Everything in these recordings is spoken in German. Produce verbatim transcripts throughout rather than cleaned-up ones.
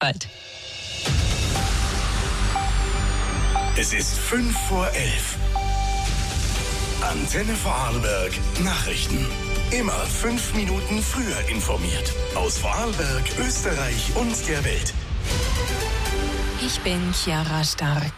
bald. Es ist fünf vor elf. Antenne Vorarlberg Nachrichten. Immer fünf Minuten früher informiert. Aus Vorarlberg, Österreich und der Welt. Ich bin Chiara Stark.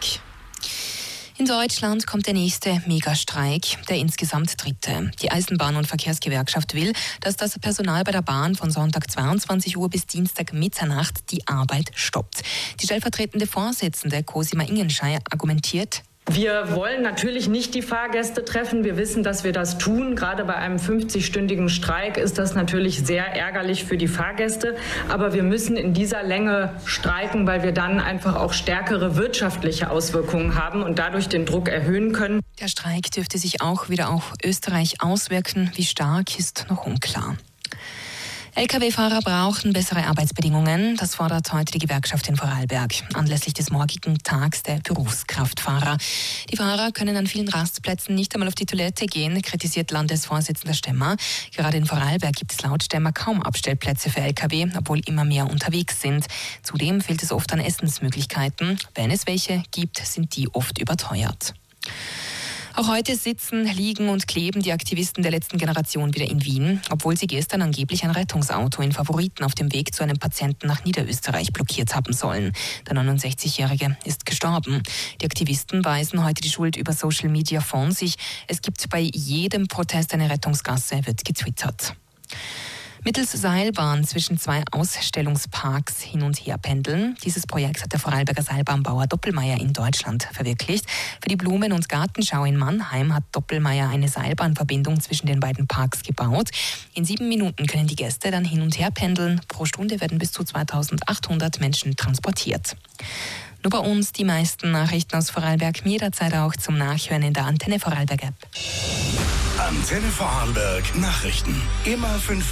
In Deutschland kommt der nächste Megastreik, der insgesamt dritte. Die Eisenbahn- und Verkehrsgewerkschaft will, dass das Personal bei der Bahn von Sonntag zweiundzwanzig Uhr bis Dienstag Mitternacht die Arbeit stoppt. Die stellvertretende Vorsitzende Cosima Ingenscheier argumentiert: Wir wollen natürlich nicht die Fahrgäste treffen. Wir wissen, dass wir das tun. Gerade bei einem fünfzig-stündigen Streik ist das natürlich sehr ärgerlich für die Fahrgäste. Aber wir müssen in dieser Länge streiken, weil wir dann einfach auch stärkere wirtschaftliche Auswirkungen haben und dadurch den Druck erhöhen können. Der Streik dürfte sich auch wieder auf Österreich auswirken. Wie stark, ist noch unklar. L K W-Fahrer brauchen bessere Arbeitsbedingungen. Das fordert heute die Gewerkschaft in Vorarlberg anlässlich des morgigen Tags der Berufskraftfahrer. Die Fahrer können an vielen Rastplätzen nicht einmal auf die Toilette gehen, kritisiert Landesvorsitzender Stemmer. Gerade in Vorarlberg gibt es laut Stemmer kaum Abstellplätze für L K W, obwohl immer mehr unterwegs sind. Zudem fehlt es oft an Essensmöglichkeiten. Wenn es welche gibt, sind die oft überteuert. Auch heute sitzen, liegen und kleben die Aktivisten der letzten Generation wieder in Wien, obwohl sie gestern angeblich ein Rettungsauto in Favoriten auf dem Weg zu einem Patienten nach Niederösterreich blockiert haben sollen. Der neunundsechzigjährige ist gestorben. Die Aktivisten weisen heute die Schuld über Social Media von sich. Es gibt bei jedem Protest eine Rettungsgasse, wird getwittert. Mittels Seilbahn zwischen zwei Ausstellungsparks hin und her pendeln. Dieses Projekt hat der Vorarlberger Seilbahnbauer Doppelmayr in Deutschland verwirklicht. Für die Blumen- und Gartenschau in Mannheim hat Doppelmayr eine Seilbahnverbindung zwischen den beiden Parks gebaut. In sieben Minuten können die Gäste dann hin und her pendeln. Pro Stunde werden bis zu zweitausendachthundert Menschen transportiert. Nur bei uns die meisten Nachrichten aus Vorarlberg, jederzeit auch zum Nachhören in der Antenne Vorarlberg App. Antenne Vorarlberg Nachrichten. Immer fünf